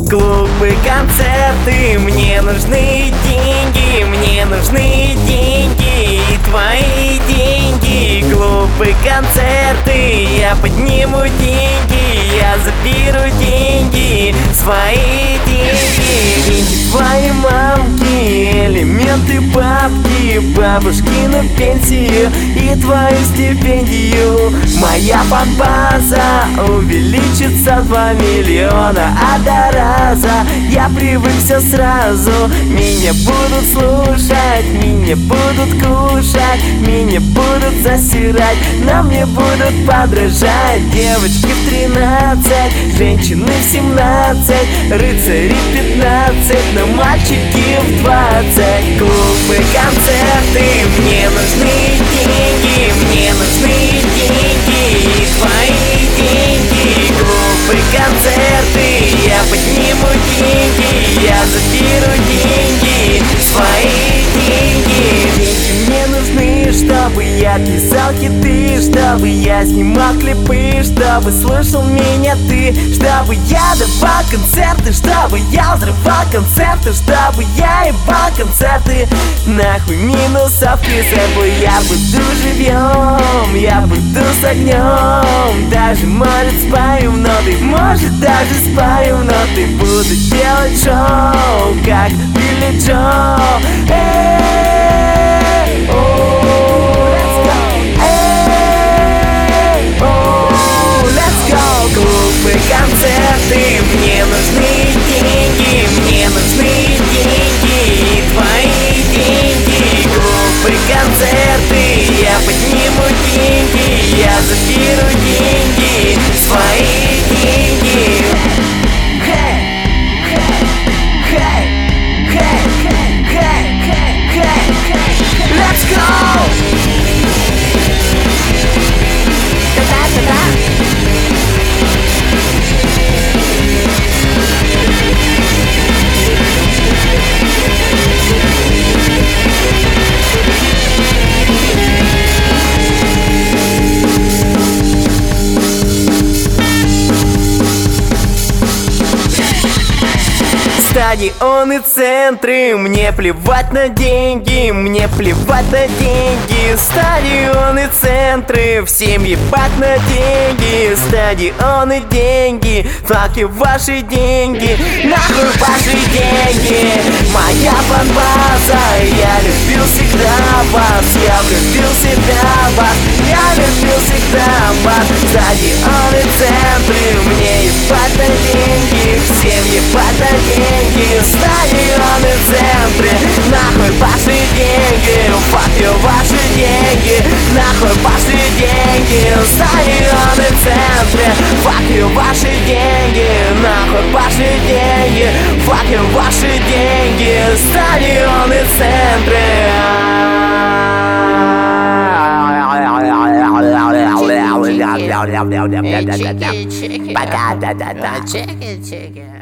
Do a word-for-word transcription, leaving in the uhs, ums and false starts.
Клубы, концерты, мне нужны деньги, мне нужны деньги и твои деньги. Клубы, концерты, я подниму деньги, я заберу деньги, свои деньги. Деньги твоей мамки, элементы бабки, бабушкину пенсию и твою стипендию. Моя фанбаза увеличится в два миллиона, а до раза я привык все сразу. Меня будут слушать, меня будут кушать, меня будут засирать, на мне будут подражать. Девочки в тринадцать, женщины в семнадцать, рыцари пятнадцать, но мальчики в двадцать. Клубы, концерты, мне нужны деньги, мне нужны деньги и твои деньги. Клубы, концерты, я подниму деньги, я заберу деньги, свои деньги. Деньги мне нужны, чтобы я писал хиты, чтобы я снимал клипы, чтобы слушал меня ты, чтобы я давал концерты, чтобы я взрывал концерты, чтобы я ебал концерты. Нахуй минусовки, с собой я буду живьем, я буду с огнем. Даже может спою в ноты, может даже спою в ноты. Буду делать шоу, как Билли Джо. Эй, оу, let's go. Эй, оу, let's go. Клубы, концерты, мне нужны деньги, мне нужны деньги и твои деньги. Клубы, концерты, я подниму деньги, я заберу деньги, свои деньги. Let's go! Да-да-да-да. Стадионы, центры, мне плевать на деньги, мне плевать на деньги. Стадионы, центры, всем ебать на деньги. Стадионы, деньги, факи ваши деньги, нахуй ваши деньги. Моя фанбаза, я любил всегда вас, я влюбил себя в вас, я любил всегда вас. Стадионы, центры, мне ебать на деньги, всем ебать на деньги. Стадионы, центры, нахуй ваши деньги, fuck you, ваши деньги, нахуй ваши деньги. Стадионы, центры, fuck you, ваши деньги, нахуй ваши деньги, fuck you, ваши деньги. Стадионы, центры. Chicken, chicken, chicken. Chicken, chicken.